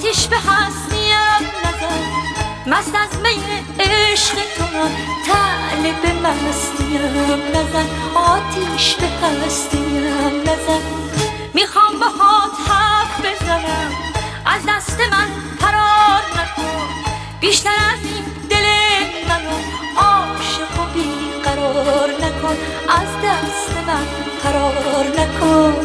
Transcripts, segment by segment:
آتیش به هستیم نزن، مست از می عشق تو طالب مستیم نزن، آتیش به هستیم نزن. میخوام باهات حرف بزنم، از دست من فرار نکن، بیشتر از این دل منو عاشق و بیقرار نکن، از دست من فرار نکن.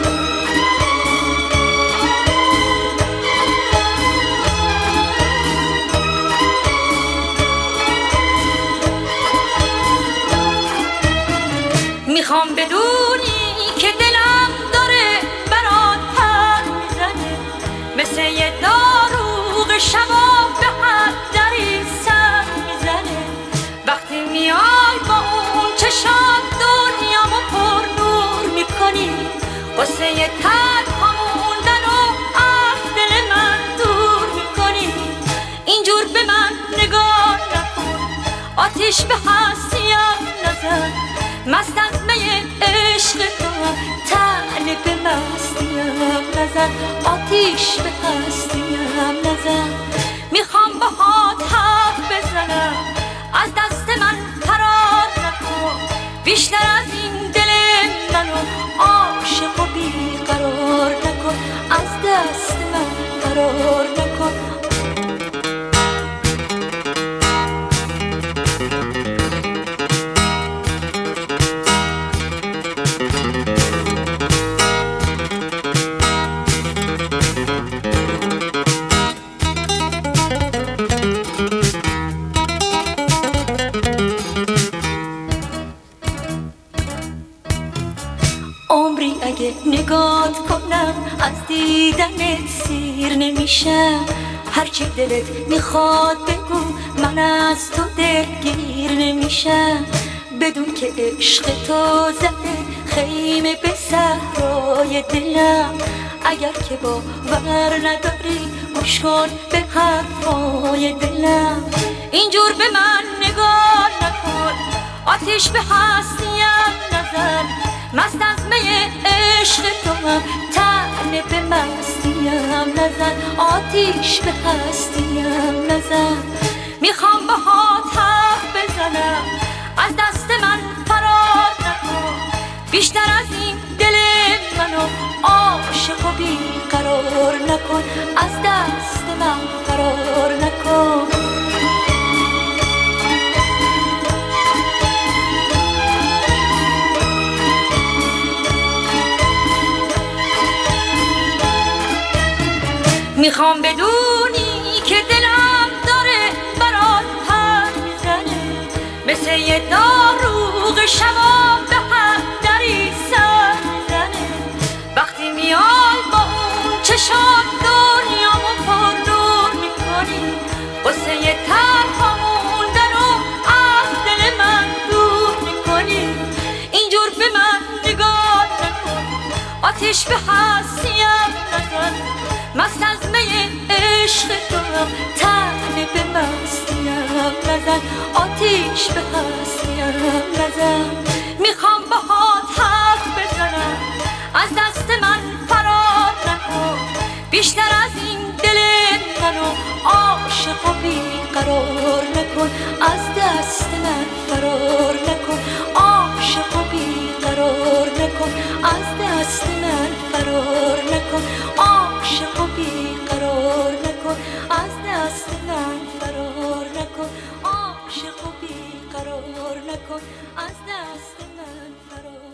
میخوام بدونی که دلم داره برات پر میزنه، مثل یه داروغ شبا به هر دری سر میزنه. وقتی میای با اون چشات دنیامو پر نور میکنی، قصه یه تنها موندن و از دل من دور میکنی. اینجور به من نگاه نکن، آتیش به هستیم نزن، مست از می عشق تو طالب مستیم نزن، آتیش به هستیم نزن. میخوام باهات حرف بزنم، از دست من فرار نکن، بیشتر از این دل منو عاشق و بیقرار نکن، از دست من فرار نکن. عمری اگه نگات کنم از دیدنت سیر نمیشم، هرچی دلت میخواد بگو من از تو دلگیر نمیشم. بدون که عشق تو زده خیمه به صحرای دلم، اگر که باور نداری گوش کن به حرفای دلم. اینجور به من نگاه نکن، آتیش به هستیم نزن، مست از می عشق تو طالب مستیم نزن، آتیش به هستیم نزن. میخوام باهات حرف بزنم، از دست من فرار نکن، بیشتر از این دل منو عاشق و بیقرار نکن، از دست من فرار نکن. میخوام بدونی که دلم داره برات پر میزنه، مثل یه داروغ شبا به هر دری سر میزنه. وقتی میای با اون چشات دنیامو پر نور میکنی، قصه یه تنها موندن و از دل من دور میکنی. اینجور به من نگاه نکن، آتیش به هستیم نزن، مست از می عشق تو طالب مستیم نزن، آتیش به هستیم نزن. میخوام باهات حرف بزنم، از دست من فرار نکن، بیشتر از این دل منو عاشق و بیقرار نکن، از دست من فرار نکن، عاشق و بیقرار نکن، از دست من فرار نکن، عاشق و بیقرار نکن، از دست من فرار نکن، عاشق و بیقرار نکن، از دست من فرار